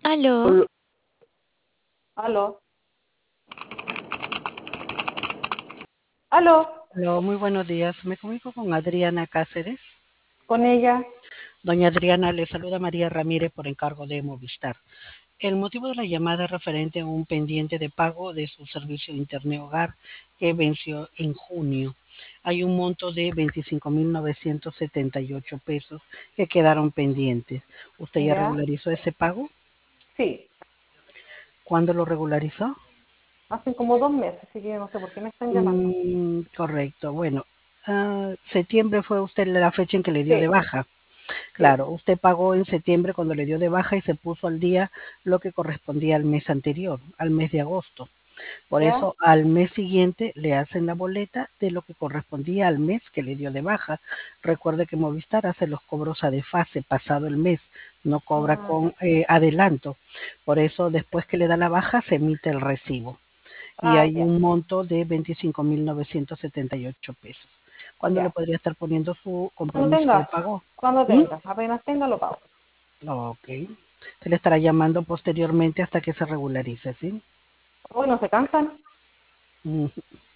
Aló, Aló, aló, Hola, muy buenos días. Me comunico con Adriana Cáceres. con ella. Doña Adriana, le saluda María Ramírez por encargo de Movistar. El motivo de la llamada es referente a un pendiente de pago de su servicio de Internet Hogar que venció en junio. Hay un monto de 25.978 pesos que quedaron pendientes. ¿Usted ya ¿Ya? regularizó ese pago? Sí, ¿Cuándo lo regularizó? hace como 2 meses, así que no sé por qué me están llamando. Correcto. Bueno, septiembre fue usted la fecha en que le dio de Sí, baja. sí, Claro, usted pagó en septiembre cuando le dio de baja y se puso al día lo que correspondía al mes anterior, al mes de agosto. Por ¿ya? eso al mes siguiente le hacen la boleta de lo que correspondía al mes que le dio de baja. Recuerde que Movistar hace los cobros a desfase pasado el mes, no cobra Ah, con ya. adelanto. Por eso después que le da la baja se emite el recibo y Ah, hay ya, un monto de 25.978 pesos. ¿Cuándo le ya. podría estar poniendo su Cuando compromiso de tenga, pago? cuando ¿Mm? tenga, apenas tenga lo pago. Ok. Se le estará llamando posteriormente hasta que se regularice, ¿sí? Hoy no se cansan. Mm.